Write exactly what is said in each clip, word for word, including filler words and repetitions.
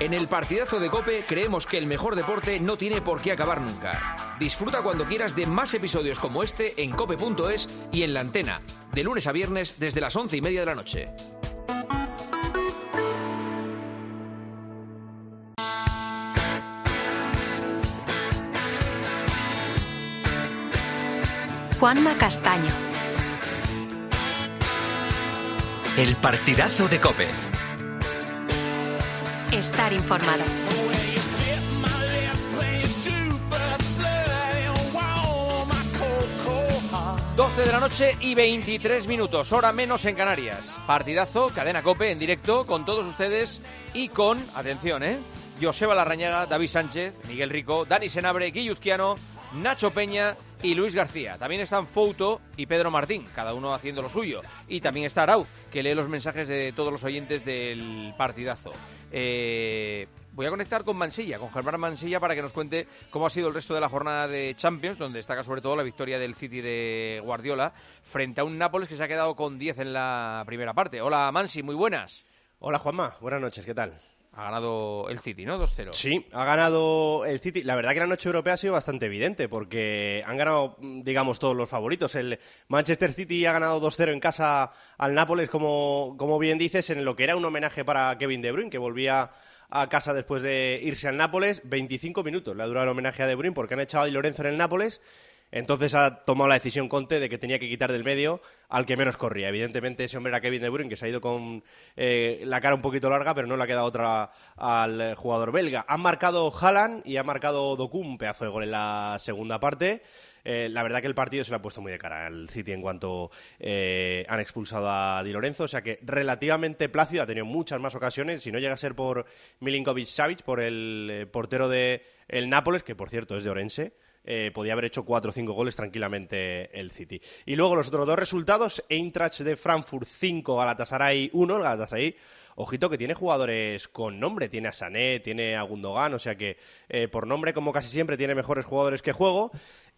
En el partidazo de COPE creemos que el mejor deporte no tiene por qué acabar nunca. Disfruta cuando quieras de más episodios como este en cope punto es y en La Antena, de lunes a viernes desde las once y media de la noche. Juanma Castaño. El partidazo de COPE. Estar informado. doce de la noche y veintitrés minutos, hora menos en Canarias. Partidazo, cadena COPE en directo con todos ustedes y con, atención, ¿eh? Joseba Larrañaga, David Sánchez, Miguel Rico, Dani Senabre, Guilluzquiano, Nacho Peña y Luis García. También están Fouto y Pedro Martín, cada uno haciendo lo suyo. Y también está Arauz, que lee los mensajes de todos los oyentes del partidazo. Eh, voy a conectar con Mansilla, con Germán Mansilla, para que nos cuente cómo ha sido el resto de la jornada de Champions, donde destaca sobre todo la victoria del City de Guardiola frente a un Nápoles que se ha quedado con diez en la primera parte. Hola Mansi, muy buenas. Hola Juanma, buenas noches, ¿qué tal? Ha ganado el City, ¿no? dos cero. Sí, ha ganado el City. La verdad que la noche europea ha sido bastante evidente porque han ganado, digamos, todos los favoritos. El Manchester City ha ganado dos cero en casa al Nápoles, como, como bien dices, en lo que era un homenaje para Kevin De Bruyne, que volvía a casa después de irse al Nápoles. veinticinco minutos le ha durado el homenaje a De Bruyne porque han echado a Di Lorenzo en el Nápoles. Entonces ha tomado la decisión Conte de que tenía que quitar del medio al que menos corría. Evidentemente ese hombre era Kevin De Bruyne, que se ha ido con eh, la cara un poquito larga, pero no le ha quedado otra al jugador belga. Han marcado Haaland y ha marcado Doku, un pedazo de gol en la segunda parte. Eh, la verdad que el partido se le ha puesto muy de cara al City en cuanto eh, han expulsado a Di Lorenzo, o sea que relativamente plácido, ha tenido muchas más ocasiones, si no llega a ser por Milinkovic-Savic, por el eh, portero de el Nápoles, que por cierto es de Orense. Eh, podía haber hecho cuatro o cinco goles tranquilamente el City. Y luego los otros dos resultados, Eintracht de Frankfurt cinco, Galatasaray uno, el Galatasaray, ojito que tiene jugadores con nombre, tiene a Sané, tiene a Gundogan, o sea que eh, por nombre, como casi siempre, tiene mejores jugadores que juego.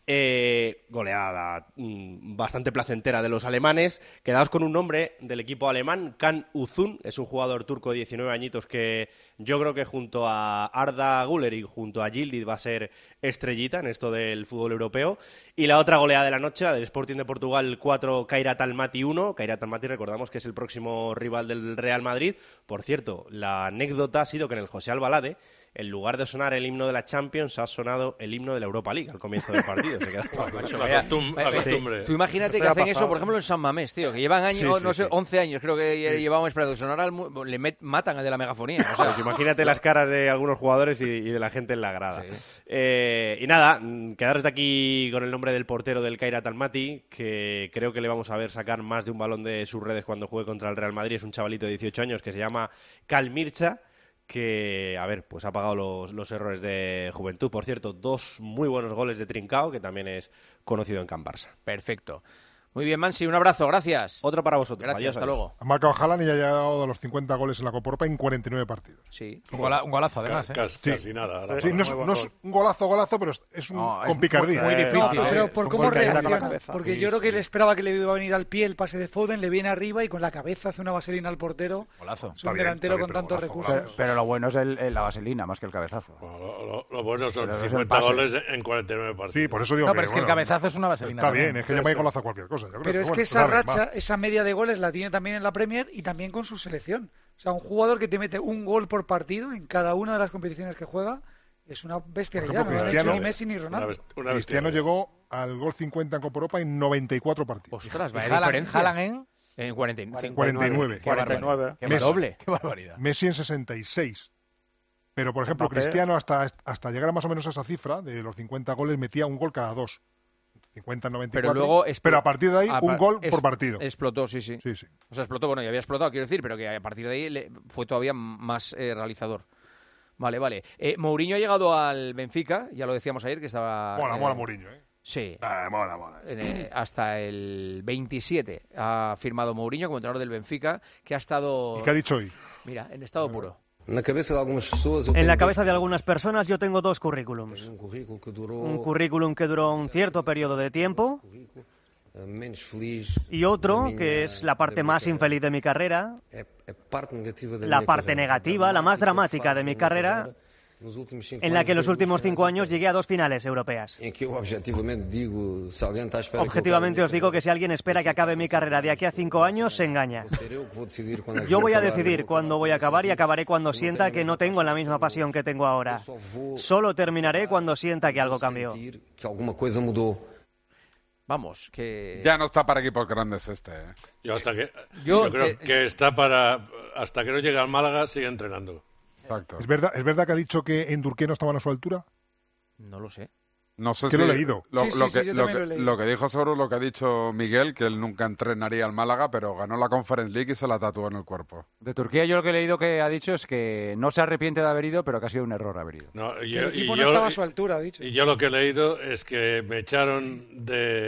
Eh, goleada mmm, bastante placentera de los alemanes. Quedaos con un nombre del equipo alemán, Can Uzun, es un jugador turco de diecinueve añitos que yo creo que junto a Arda Güler y junto a Yildiz va a ser estrellita en esto del fútbol europeo. Y la otra goleada de la noche, la del Sporting de Portugal cuatro, Kairat Almaty uno. Kairat Almaty, recordamos que es el próximo rival del Real Madrid. Por cierto, la anécdota ha sido que en el José Albalade, en lugar de sonar el himno de la Champions, ha sonado el himno de la Europa League al comienzo del partido. Se queda... Macho, vaya, costum vaya, costumbre. Tú imagínate que hacen eso, por ejemplo, en San Mamés, tío, que llevan años, sí, sí, no sé, sí. once años, creo que sí. llevamos esperando que sonara, el, le met, matan al de la megafonía. O sea, pues imagínate las caras de algunos jugadores y, y de la gente en la grada. Sí. Eh, y nada, quedaros de aquí con el nombre del portero del Kairat Almaty, que creo que le vamos a ver sacar más de un balón de sus redes cuando juegue contra el Real Madrid. Es un chavalito de dieciocho años que se llama Kalmircha, que, a ver, pues ha pagado los, los errores de juventud. Por cierto, dos muy buenos goles de Trincao, que también es conocido en Can Barça. Perfecto. Muy bien, Mansi, un abrazo, gracias. Otro para vosotros. Gracias, adiós, hasta adiós. luego. Ha marcado Haaland y ya ha llegado a los cincuenta goles en la Copa Europa en cuarenta y nueve partidos. Sí. Un, gola, un golazo, además, ¿eh? Casi, sí. casi nada. Sí, no, es, no es un golazo, golazo, pero es un no, con es picardía. Muy, muy difícil. No, ¿eh? pero por cómo reacciona. Porque sí, yo creo que sí. él esperaba que le iba a venir al pie el pase de Foden, le viene arriba y con la cabeza hace una vaselina al portero. Golazo. Es un bien, delantero bien, con tantos golazo, recursos. Pero, pero lo bueno es el, el, la vaselina, más que el cabezazo. Bueno, lo, lo, lo bueno son pero cincuenta goles en cuarenta y nueve partidos. Sí, por eso digo no, que... pero es que bueno, el cabezazo es una vaselina. Está también. bien, es que llama golazo a cualquier cosa. Yo creo, pero es bueno, que esa dale, racha, va. esa media de goles la tiene también en la Premier y también con su selección. O sea, un jugador que te mete un gol por partido en cada una de las competiciones que juega es una bestialidad. Por ejemplo, no lo han Cristiano- hecho ni Messi ni Ronaldo. Una best- una Cristiano bestialidad. llegó al gol cincuenta en Copa Europa en noventa y cuatro partidos. Ostras, Y vaya Haaland- diferencia. Haaland en... En cuarenta y nueve. cuarenta y nueve. Qué barbaridad. Qué Messi. doble. Qué barbaridad. Messi en sesenta y seis. Pero, por ejemplo, Mbappé. Cristiano, hasta, hasta llegar a más o menos a esa cifra, de los cincuenta goles, metía un gol cada dos. cincuenta en noventa y cuatro. Pero luego... expl- pero a partir de ahí, a un par- gol es- por partido. Explotó, sí, sí. Sí, sí. O sea, explotó, bueno, ya había explotado, quiero decir, pero que a partir de ahí le- fue todavía más eh, realizador. Vale, vale. Eh, Mourinho ha llegado al Benfica, ya lo decíamos ayer, que estaba... Mola, eh, mola Mourinho, ¿eh? Sí. Ah, mola, mola. Eh, hasta el veintisiete ha firmado Mourinho como entrenador del Benfica, que ha estado... ¿Y qué ha dicho hoy? Mira, en estado puro. En la cabeza de algunas personas, En la cabeza de algunas personas yo tengo dos currículums. un currículum que duró Un currículum que duró un cierto periodo de tiempo Y otro, que es la parte más infeliz de mi carrera, la parte negativa, la más dramática de mi carrera, en la que en los últimos cinco años llegué a dos finales europeas. Objetivamente os digo que si alguien espera que acabe mi carrera de aquí a cinco años, se engaña. Yo voy a decidir cuándo voy a acabar y acabaré cuando sienta que no tengo la misma pasión que tengo ahora. Solo terminaré cuando sienta que algo cambió. Vamos, que... Ya no está para equipos grandes este, ¿eh? Yo hasta que... Yo, yo creo te... que está para... Hasta que no llegue al Málaga, sigue entrenando. Exacto. ¿Es verdad, ¿Es verdad que ha dicho que Endurqué no estaban a su altura? No lo sé. No sé que si... lo he leído. Lo, sí, sí, lo, sí, que, yo lo, también que, lo he leído. lo que dijo seguro lo que ha dicho Miguel, que él nunca entrenaría al Málaga, pero ganó la Conference League y se la tatuó en el cuerpo. De Turquía yo lo que he leído que ha dicho es que no se arrepiente de haber ido, pero que ha sido un error haber ido. No, y Que el yo- equipo y no yo- estaba a su altura, ha dicho. Y yo lo que he leído es que me echaron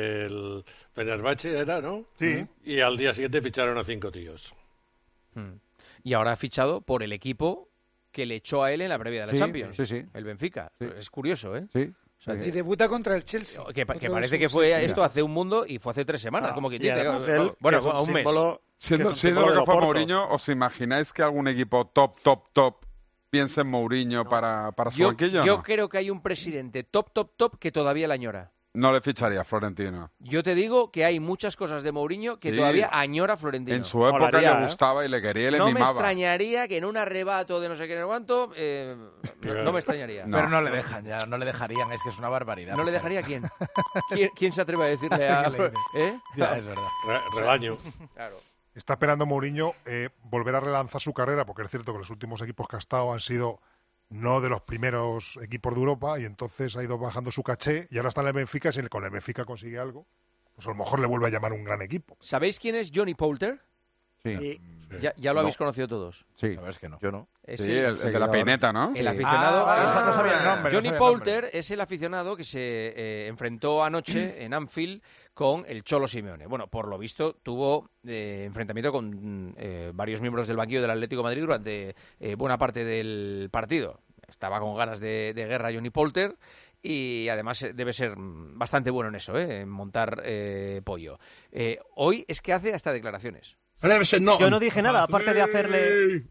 del Fenerbahce, ¿era, no? Sí. Y al día siguiente ficharon a cinco tíos. Hmm. Y ahora ha fichado por el equipo que le echó a él en la previa de la Sí, Champions. sí, sí. El Benfica. Sí. Es curioso, ¿eh? Sí. O sea, Y que, debuta contra el Chelsea. que, pa- que Otro parece de que sus- fue sí, sí. esto hace un mundo y fue hace tres semanas, Ah, como que y dice. además Bueno, él, bueno, que es a un mes. símbolo- Siendo, que es un siendo símbolo lo de que fue Oporto. Mourinho, ¿os imagináis que algún equipo top, top, top piense en Mourinho para, para su Yo, banquillo? o yo no? creo que hay un presidente top, top, top que todavía la añora. No le ficharía a Florentino. Yo te digo que hay muchas cosas de Mourinho que Sí. todavía añora Florentino. En su época Molaría, le ¿eh? gustaba y le quería y le no me mimaba. extrañaría que en un arrebato de no sé qué, no sé cuánto, eh, no, no me extrañaría. No. Pero no le dejan ya, no le dejarían, es que es una barbaridad. ¿No le dejaría a quién? ¿Quién, quién se atreve a decirle a... Que le diré. ¿Eh? Ya, es verdad. Re- Relaño. Claro. Está esperando Mourinho eh, volver a relanzar su carrera, porque es cierto que los últimos equipos que ha estado han sido no de los primeros equipos de Europa, y entonces ha ido bajando su caché, y ahora está en el Benfica, y si con el Benfica consigue algo, pues a lo mejor le vuelve a llamar un gran equipo. ¿Sabéis quién es Johnny Poulter? Sí. Y- Ya, ya lo No. habéis conocido todos. Sí. La verdad es que no. Yo no. Es Sí, el, el, el de la peineta, ¿no? el Sí. aficionado... Ah, Ah, no sabía el nombre, no Johnny sabía el Poulter nombre. es el aficionado que se eh, enfrentó anoche en Anfield con el Cholo Simeone. Bueno, por lo visto tuvo eh, enfrentamiento con eh, varios miembros del banquillo del Atlético de Madrid durante eh, buena parte del partido. Estaba con ganas de, de guerra Johnny Poulter y además eh, debe ser mm, bastante bueno en eso, ¿eh? En montar eh, pollo. Eh, hoy es que hace hasta declaraciones. Yo no dije nada, aparte de hacerle...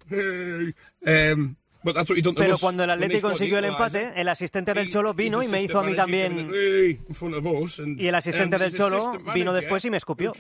Pero cuando el Atlético consiguió el empate, el asistente del Cholo vino y me hizo a mí también... Y el asistente del Cholo vino después y me escupió.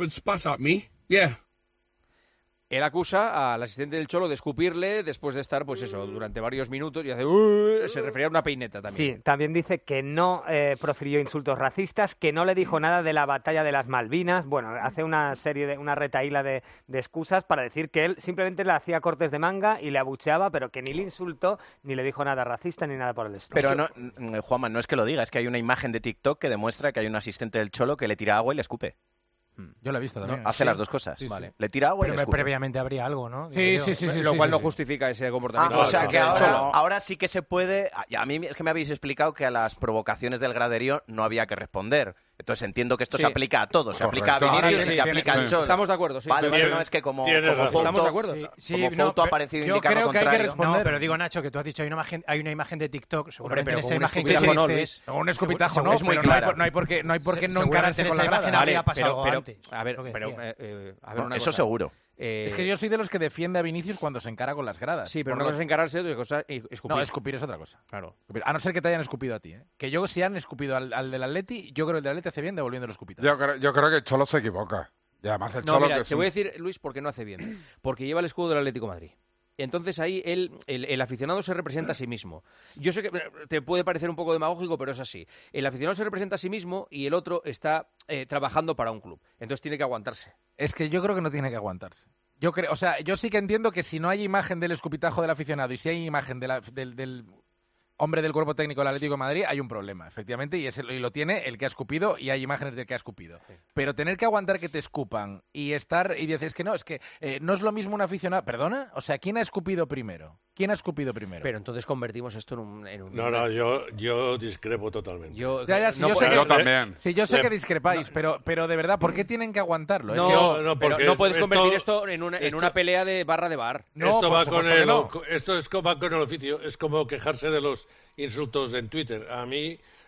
Él acusa al asistente del Cholo de escupirle después de estar, pues eso, durante varios minutos y hace... "Uh", se refería a una peineta también. Sí, también dice que no eh, profirió insultos racistas, que no le dijo nada de la batalla de las Malvinas. Bueno, hace una serie de una retaíla de, de excusas para decir que él simplemente le hacía cortes de manga y le abucheaba, pero que ni le insultó ni le dijo nada racista ni nada por el estilo. Pero no, mm, Juanma, no es que lo diga, es que hay una imagen de TikTok que demuestra que hay un asistente del Cholo que le tira agua y le escupe. Yo lo he visto también. No, hace Sí. las dos cosas. Sí, sí. Vale. Le tira agua Pero y le me- escupe. previamente habría algo, ¿no? Sí, Digo yo. sí, sí, sí. Lo sí, cual sí, no sí. justifica ese Ah, comportamiento. o sea del que ahora, Cholo. ahora sí que se puede... A a mí es que me habéis explicado que a las provocaciones del graderío no había que responder. Entonces entiendo que esto Sí. se aplica a todos. Se aplica a Correcto. Vinicius Sí, y sí, se sí, aplica sí. al Cholo. Estamos de acuerdo, sí. Vale, vale, Tiene- no es que como, tiene como razón. foto, Estamos de acuerdo. Sí, sí, como no, foto ha pero parecido yo indicar lo creo que hay que contrario. responder. No, pero digo, Nacho, que tú has dicho, hay una imagen, hay una imagen de TikTok, seguramente pero en con esa un imagen que escupitajo se no, dice... Luis. Un escupitajo no, Es muy pero no hay, clara. por- no hay por qué, no, hay por qué Se- no encararse seguramente en con la esa imagen grada. habría pasado pero, pero, antes, a ver, lo que pero, decía. eh, eh, a ver No, una eso cosa. seguro. Eh, Es que yo soy de los que defiende a Vinicius cuando se encara con las gradas. Sí, pero Por una lo- cosa es encararse y otra cosa es escupir. No, escupir es otra cosa. Claro. Escupir. A no ser que te hayan escupido a ti, ¿eh? Que yo, si han escupido al, al del Atleti, yo creo que el del Atleti hace bien devolviendo el escupitajo. Yo creo, yo creo que el Cholo se equivoca. Y además el No, Cholo mira, que es te un- voy a decir, Luis, por qué no hace bien. Porque lleva el escudo del Atlético de Madrid. Entonces ahí él, el, el aficionado se representa a sí mismo. Yo sé que te puede parecer un poco demagógico, pero es así. El aficionado se representa a sí mismo y el otro está eh, trabajando para un club. Entonces tiene que aguantarse. Es que yo creo que no tiene que aguantarse. Yo creo, o sea, yo sí que entiendo que si no hay imagen del escupitajo del aficionado y si hay imagen de la- del, del hombre del cuerpo técnico del Atlético de Madrid, hay un problema, efectivamente, y, es el- y lo tiene el que ha escupido y hay imágenes del que ha escupido. Pero tener que aguantar que te escupan y estar y dices que no, es que eh, no es lo mismo un aficionado. ¿Perdona? O sea, ¿quién ha escupido primero? ¿Quién ha escupido primero? Pero entonces convertimos esto en un... en un- No, no, yo, yo discrepo totalmente. Yo, Ya, ya, sí, no yo puedo- sé que, Yo también. sí, yo sé Le- que discrepáis, pero, pero de verdad, ¿por qué tienen que aguantarlo? Es No, que- no, no, pero porque no es- puedes esto- convertir esto en una, en esto- una pelea de barra de bar. No, esto por va con supuesto que el, no. esto es como va con el oficio, es como quejarse de los insultos en Twitter. A mí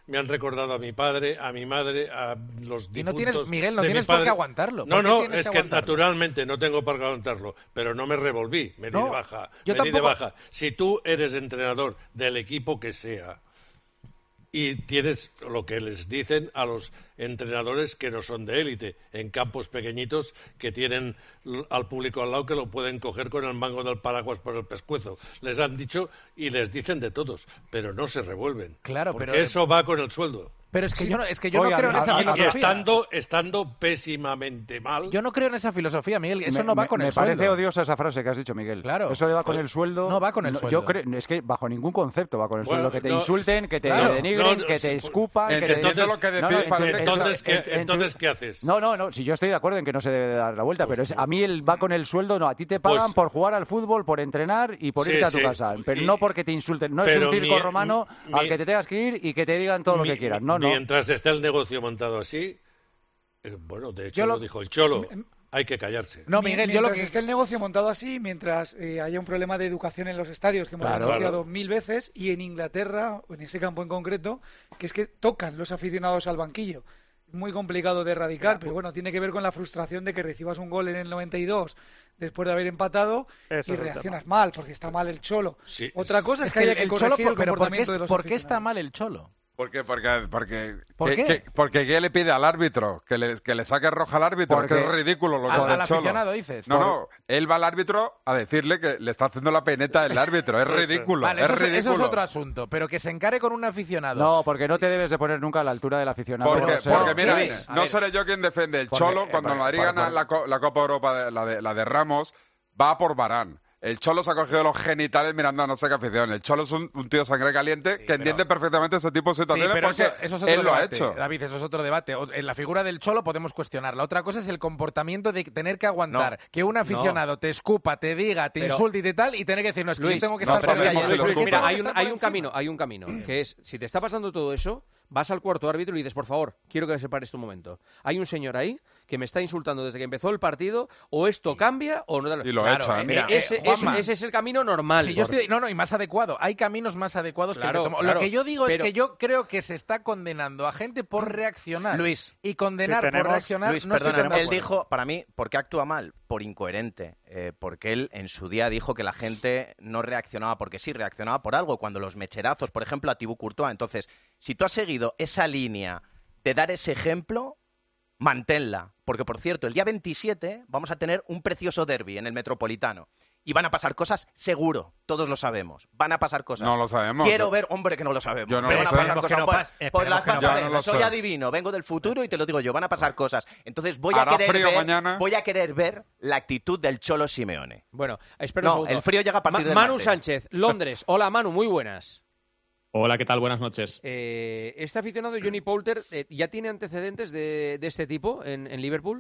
me han recordado a mi padre, a mi madre, a los difuntos. Y no tienes, Miguel, no de tienes mi padre. por qué aguantarlo. No, no, es que, que naturalmente no tengo por qué aguantarlo, pero no me revolví, me di No, de baja. yo me di de tampoco. baja. Si tú eres entrenador del equipo que sea y tienes lo que les dicen a los entrenadores que no son de élite, en campos pequeñitos que tienen l- al público al lado que lo pueden coger con el mango del paraguas por el pescuezo. Les han dicho y les dicen de todos, pero no se revuelven. Claro, porque pero- eso va con el sueldo. Pero es que Sí. yo no, es que yo Oye, no creo en y- esa y filosofía. estando, estando pésimamente mal. Yo no creo en esa filosofía, Miguel. Eso me, no va me- con me el parece sueldo. odiosa esa frase que has dicho, Miguel. Claro. Eso de va con el sueldo. No va con el no, sueldo. Yo creo, es que bajo ningún concepto va con el Bueno, sueldo. Que te no, insulten, que te claro, denigren, no, que te sí, escupan. ent- que te- entonces lo que No, decís, no, para- ent- entonces, ¿qué- ent- ent- entonces, ¿qué haces? No, no, no. Si yo estoy de acuerdo en que no se debe dar la vuelta, pero es, a mí el va con el sueldo, no. A ti te pagan Pues- por jugar al fútbol, por entrenar y por Sí, irte a tu sí. casa. Pero Y- no porque te insulten. No es pero un circo mi- romano mi- al que te tengas que ir y que te digan todo lo Mi- que quieras. No, no. Mientras esté el negocio montado así, eh, bueno, de hecho Yo lo... lo- dijo el Cholo, hay que callarse. No, Mi- Miguel, yo lo mientras que... esté el negocio montado así, mientras eh, haya un problema de educación en los estadios, que hemos Claro. denunciado Claro. mil veces, y en Inglaterra, o en ese campo en concreto, que es que tocan los aficionados al banquillo. Muy complicado de erradicar, pero bueno, tiene que ver con la frustración de que recibas un gol en el noventa y dos después de haber empatado Ese y es el reaccionas mal, porque está mal el Cholo. Sí, Otra cosa es, Es que que haya el- que el corregir Cholo, el pero ¿por qué, comportamiento de los ¿por qué está aficionados. mal el Cholo? ¿Por qué? Porque, porque, ¿Por que- qué? que- porque ¿qué le pide al árbitro? Que le, que le saque roja al árbitro. Porque- que es ridículo lo que Al- hace al el Cholo. aficionado, dices. No, Por- no. Él va al árbitro a decirle que le está haciendo la peineta el árbitro. Es ridículo. Vale, es eso, es, ridículo. eso es otro asunto, pero que se encare con un aficionado. No, porque no te debes de poner nunca a la altura del aficionado. Porque, O sea, porque mira, Luis, a no ver. seré yo quien defiende. El Porque, Cholo, eh, cuando el por- Madrid por- gana por- la, co- la Copa Europa, de- la, de, la de Ramos, va por Varane. El Cholo se ha cogido los genitales mirando a no sé qué afición. El Cholo es un, un tío sangre caliente que entiende perfectamente ese tipo de Sí, situaciones pero porque eso, eso es otro él lo ha debate, hecho. David, eso es otro debate. O- En la figura del Cholo podemos cuestionarla. Otra cosa es el comportamiento de tener que aguantar No, que un aficionado te escupa, te diga, te Pero- insulte y te tal, y tener que decir, no, es que Luis, yo tengo que no estar por sabemos encima. si los Yo tengo Mira, que hay un, estar hay por un encima. camino, hay un camino, que es, si te está pasando todo eso, vas al cuarto árbitro y le dices, por favor, quiero que separes tu momento. Hay un señor ahí que me está insultando desde que empezó el partido, o esto cambia o no. Y lo Claro, echan. eh, Mira, eh, ese, Juanma. ese- ese es el camino normal. Sí, yo estoy- no, no, y más adecuado. Hay caminos más adecuados Claro, que el que tomo. claro, Lo que yo digo pero- es que yo creo que se está condenando a gente por reaccionar. Luis, y condenar si por tenemos- reaccionar Luis, no estoy perdona, tan de él acuerdo. dijo, para mí, ¿por qué actúa mal? Por incoherente. eh, porque él en su día dijo que la gente no reaccionaba porque sí, reaccionaba por algo. Cuando los mecherazos, por ejemplo, a Thibaut Courtois. Entonces, si tú has seguido esa línea de dar ese ejemplo, manténla. Porque, por cierto, el día veintisiete vamos a tener un precioso derbi en el Metropolitano. Y van a pasar cosas, seguro, todos lo sabemos. Van a pasar cosas. No lo sabemos. Quiero Yo- ver, hombre, que no lo sabemos. Yo no Pero lo van a sé. pasar Esperemos cosas. que no Pues- pase, pues esperemos las que no vas a pase. ver. Yo no lo Soy sé. adivino, vengo del futuro y te lo digo yo. Van a pasar cosas. Entonces voy a ¿Hará querer frío ver, mañana? voy a querer ver la actitud del Cholo Simeone. Bueno, espera un No, segundo. el frío llega a partir Ma- del Manu martes. Sánchez, Londres. Hola, Manu, muy buenas. Hola, ¿qué tal? Buenas noches. Eh, ¿Este aficionado, Johnny Poulter, eh, ya tiene antecedentes de, de este tipo en, en Liverpool?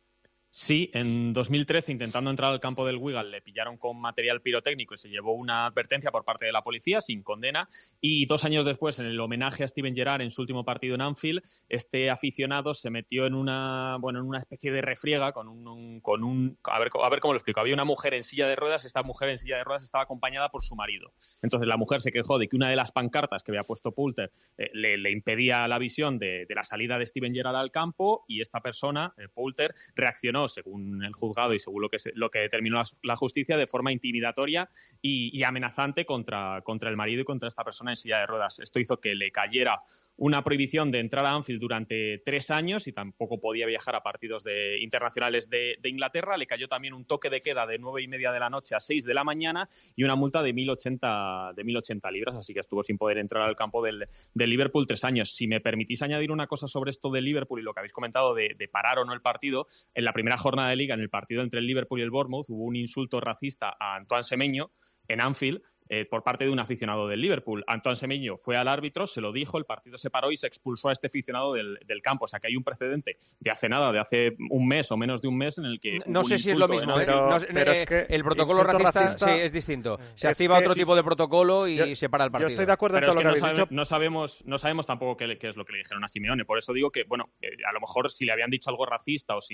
Sí, en dos mil trece, intentando entrar al campo del Wigan, le pillaron con material pirotécnico y se llevó una advertencia por parte de la policía, sin condena. Y dos años después, en el homenaje a Steven Gerrard en su último partido en Anfield, este aficionado se metió en una, bueno, en una especie de refriega con un, un- con un... A ver, a ver cómo lo explico. Había una mujer en silla de ruedas, esta mujer en silla de ruedas estaba acompañada por su marido. Entonces la mujer se quejó de que una de las pancartas que había puesto Poulter eh, le, le impedía la visión de, de la salida de Steven Gerrard al campo, y esta persona, eh, Poulter, reaccionó, según el juzgado y según lo que, se- lo que determinó la, la justicia, de forma intimidatoria y, y amenazante contra, contra el marido y contra esta persona en silla de ruedas. Esto hizo que le cayera una prohibición de entrar a Anfield durante tres años y tampoco podía viajar a partidos de, internacionales de, de Inglaterra. Le cayó también un toque de queda de nueve y media de la noche a seis de la mañana y una multa de mil ochenta, de mil ochenta libras, así que estuvo sin poder entrar al campo del, del Liverpool tres años. Si me permitís añadir una cosa sobre esto del Liverpool y lo que habéis comentado de, de parar o no el partido, en la primera jornada de Liga, en el partido entre el Liverpool y el Bournemouth, hubo un insulto racista a Antoine Semenyo en Anfield, eh, por parte de un aficionado del Liverpool. Antoine Semenyo fue al árbitro, se lo dijo, el partido se paró y se expulsó a este aficionado del, del campo. O sea que hay un precedente de hace nada, de hace un mes o menos de un mes, en el que... No hubo sé un si es lo insulto mismo, en ¿eh? Anfield. No sé, pero eh, es que el protocolo insulto racista, racista sí, es distinto. Se es activa que otro sí. tipo de protocolo y Yo- se para el yo partido. estoy de acuerdo en Pero todo es lo que que no, habéis sabe- dicho. no sabemos, no sabemos tampoco qué, le- qué es lo que le dijeron a Simeone. Por eso digo que, bueno, eh, a lo mejor si le habían dicho algo racista o si,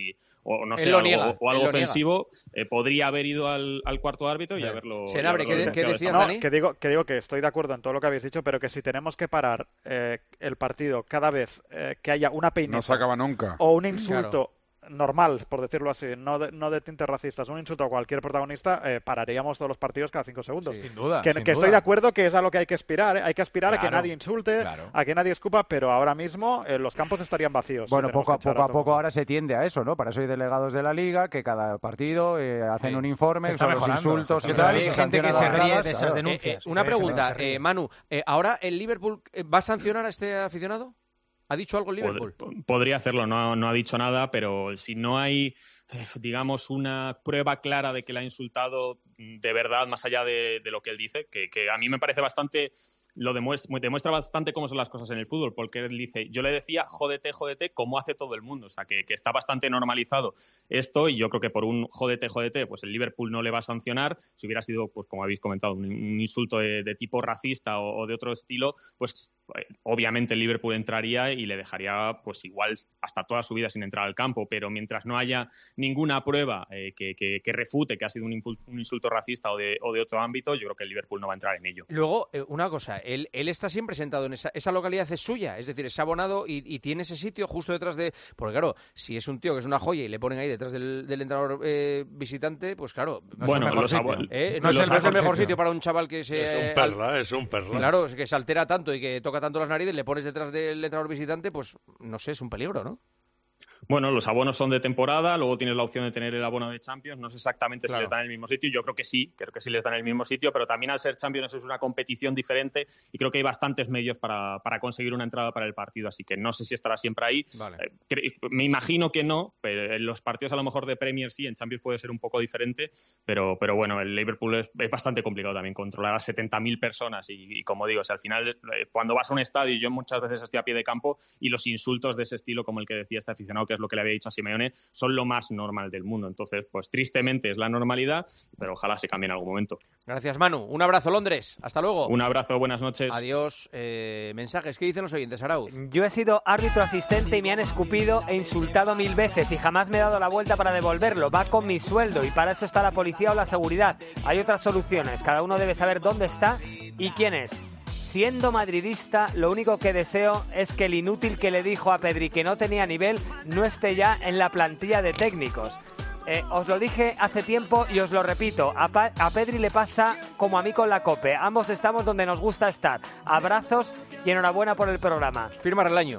o no Él sé, lo algo, niega, o algo él lo ofensivo, eh, podría haber ido al, al cuarto árbitro y haberlo... Se y abre, haberlo ¿qué, ¿qué denunciado de decías, esta No, Dani? que digo, que digo que estoy de acuerdo en todo lo que habéis dicho, pero que si tenemos que parar eh, el partido cada vez eh, que haya una peineta No se acaba nunca. o un insulto normal, por decirlo así, no de, no de tintes racistas, un insulto a cualquier protagonista, eh, pararíamos todos los partidos cada cinco segundos. Sí, sin duda, Que, sin que duda. estoy de acuerdo que es a lo que hay que aspirar, ¿eh? Hay que aspirar a que Claro, nadie insulte, claro. a que nadie escupa, pero ahora mismo eh, los campos estarían vacíos. Bueno, si tenemos poco a que echar poco a todo. poco ahora se tiende a eso, ¿no? Para eso hay delegados de la liga que cada partido eh, hacen Sí. un informe Se está sobre los mejorando, insultos se y está tal. mejorando. y Hay gente que sanciona se las ríe gradas, de esas claro. denuncias. Eh, eh, una Hay gente que pregunta, se ríe. eh, Manu. eh, ¿Ahora el Liverpool eh, va a sancionar a este aficionado? ¿Ha dicho algo el Liverpool? Pod- Podría hacerlo, no, no ha dicho nada, pero si no hay, eh, digamos, una prueba clara de que le ha insultado de verdad, más allá de, de lo que él dice, que, que a mí me parece bastante, lo demuestra, demuestra bastante cómo son las cosas en el fútbol, porque él dice, yo le decía, jódete, jódete, como hace todo el mundo, o sea, que, que está bastante normalizado esto, y yo creo que por un jódete, jódete, pues el Liverpool no le va a sancionar. Si hubiera sido, pues como habéis comentado, un, un insulto de, de tipo racista o, o de otro estilo, pues eh, obviamente el Liverpool entraría y le dejaría, pues igual, hasta toda su vida sin entrar al campo, pero mientras no haya ninguna prueba eh, que, que, que refute que ha sido un, inful- un insulto racista o de, o de otro ámbito, yo creo que el Liverpool no va a entrar en ello. Luego, eh, una cosa, él, él está siempre sentado en esa, esa localidad, es suya, es decir, es abonado y, y tiene ese sitio justo detrás de... Porque claro, si es un tío que es una joya y le ponen ahí detrás del, del entrenador eh, visitante, pues claro... No bueno, es el mejor los sitio, abuelos- ¿eh? no No, es el, no es el mejor sitio. sitio para un chaval que se... Es un perla, es un perla. Claro, que se altera tanto y que toca tanto las narices, le pones detrás del entrenador visitante, pues no sé, es un peligro, ¿no? Bueno, los abonos son de temporada, luego tienes la opción de tener el abono de Champions, no sé exactamente Claro. si les dan el mismo sitio, yo creo que sí, creo que sí les dan el mismo sitio, pero también al ser Champions es una competición diferente y creo que hay bastantes medios para, para conseguir una entrada para el partido, así que no sé si estará siempre ahí. Vale. Eh, cre- me imagino que no, pero en los partidos a lo mejor de Premier sí, en Champions puede ser un poco diferente, pero, pero bueno, el Liverpool es, es bastante complicado también, controlar a setenta mil personas y, y como digo, o sea, al final eh, cuando vas a un estadio, yo muchas veces estoy a pie de campo y los insultos de ese estilo, como el que decía este aficionado, que es lo que le había dicho a Simeone, son lo más normal del mundo. Entonces, pues tristemente es la normalidad, pero ojalá se cambie en algún momento. Gracias, Manu. Un abrazo, Londres. Hasta luego. Un abrazo, buenas noches. Adiós. Eh, mensajes, ¿qué dicen los oyentes, Arauz? Yo he sido árbitro asistente y me han escupido e insultado mil veces y jamás me he dado la vuelta para devolverlo. Va con mi sueldo y para eso está la policía o la seguridad. Hay otras soluciones. Cada uno debe saber dónde está y quién es. Siendo madridista, lo único que deseo es que el inútil que le dijo a Pedri que no tenía nivel no esté ya en la plantilla de técnicos. Eh, os lo dije hace tiempo y os lo repito, a, Pa- a Pedri le pasa como a mí con la COPE. Ambos estamos donde nos gusta estar. Abrazos y enhorabuena por el programa. Firma Relaño.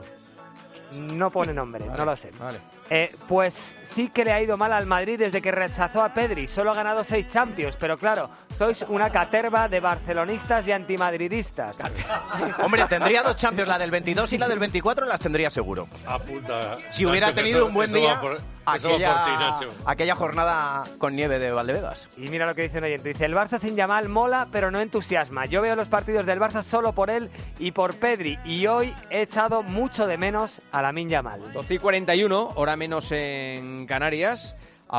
No pone nombre, Vale, no lo sé. Vale. Eh, pues sí que le ha ido mal al Madrid desde que rechazó a Pedri. Solo ha ganado seis Champions, pero claro, sois una caterva de barcelonistas y antimadridistas. Hombre, tendría dos Champions, la del veintidós y la del veinticuatro las tendría seguro. Apunta. Si hubiera Nacho, que tenido eso- un buen eso día, va por- eso va por ti, aquella, Nacho. aquella jornada con nieve de Valdevegas. Y mira lo que dice un oyente. Dice, el Barça sin Yamal mola, pero no entusiasma. Yo veo los partidos del Barça solo por él y por Pedri. Y hoy he echado mucho de menos a Lamine Yamal. doce y cuarenta y uno, hora menos en Canarias.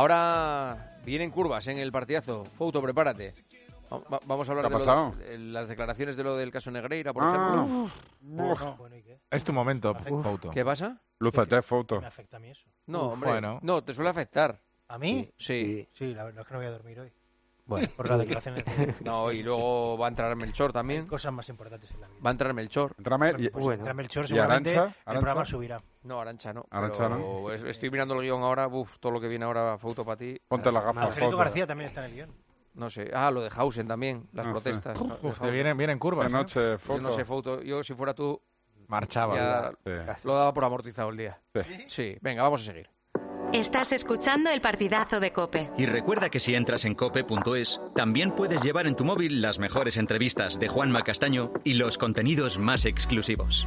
Ahora vienen curvas en el partidazo. Fouto, prepárate. Va- va- Vamos a hablar ¿Qué ha de, lo pasado? de las declaraciones de lo del caso Negreira, por Ah. ejemplo. Bueno, ¿y qué? Es tu momento, Uf. Fouto. ¿Qué pasa? Lúcete, foto. Me afecta a mí eso. No, Uf, hombre. bueno. No, te suele afectar. ¿A mí? Sí. Sí, la verdad es que no voy a dormir hoy. Bueno. Por las declaraciones de... No, y luego va a entrar Melchor Hay también. cosas más importantes en la vida. Va a entrar Melchor. Entrame y, Pues Bueno. entra Melchor, ¿Y seguramente Arantxa? el ¿Arantxa? programa subirá. No, Arancha no. Arantxa pero es- Estoy mirando el guión ahora. Uf, todo lo que viene ahora, Fouto, para ti. ponte las gafas, Angelito foto. García también está en el guión. No sé. Ah, lo de Hausen también. Las Ah, sí. protestas. Uf, de te Hausen. vienen, vienen curvas. De ¿eh? noche, Yo foto. no sé, Fouto. Yo, si fuera tú, Marchaba. ya Sí. lo daba por amortizado el día. Sí. Sí, venga, vamos a seguir. Estás escuchando el partidazo de COPE. Y recuerda que si entras en cope punto es, también puedes llevar en tu móvil las mejores entrevistas de Juanma Castaño y los contenidos más exclusivos.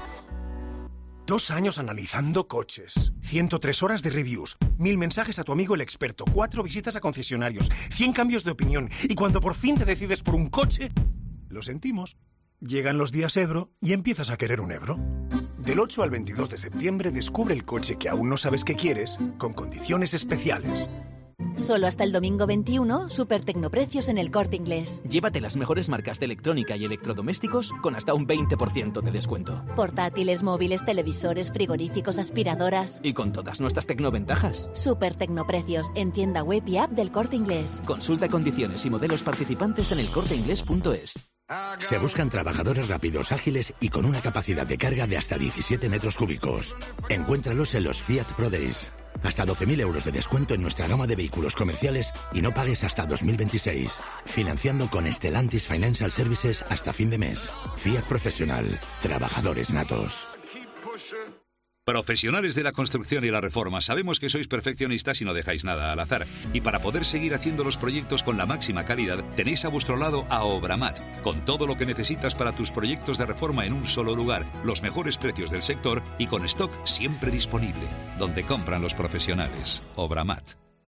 Dos años analizando coches, ciento tres horas de reviews, mil mensajes a tu amigo el experto, cuatro visitas a concesionarios, cien cambios de opinión y cuando por fin te decides por un coche, lo sentimos. Llegan los días Ebro y empiezas a querer un Ebro. Del ocho al veintidós de septiembre descubre el coche que aún no sabes que quieres con condiciones especiales. Solo hasta el domingo veintiuno, super tecnoprecios en El Corte Inglés. Llévate las mejores marcas de electrónica y electrodomésticos con hasta un veinte por ciento de descuento. Portátiles, móviles, televisores, frigoríficos, aspiradoras. Y con todas nuestras tecnoventajas. Super tecnoprecios en tienda web y app del Corte Inglés. Consulta condiciones y modelos participantes en el corte inglés punto es. Se buscan trabajadores rápidos, ágiles y con una capacidad de carga de hasta diecisiete metros cúbicos. Encuéntralos en los Fiat Pro Days. Hasta doce mil euros de descuento en nuestra gama de vehículos comerciales y no pagues hasta dos mil veintiséis. Financiando con Stellantis Financial Services hasta fin de mes. Fiat Profesional. Trabajadores natos. Profesionales de la construcción y la reforma, sabemos que sois perfeccionistas y no dejáis nada al azar. Y para poder seguir haciendo los proyectos con la máxima calidad, tenéis a vuestro lado a Obramat, con todo lo que necesitas para tus proyectos de reforma en un solo lugar, los mejores precios del sector y con stock siempre disponible, donde compran los profesionales. Obramat.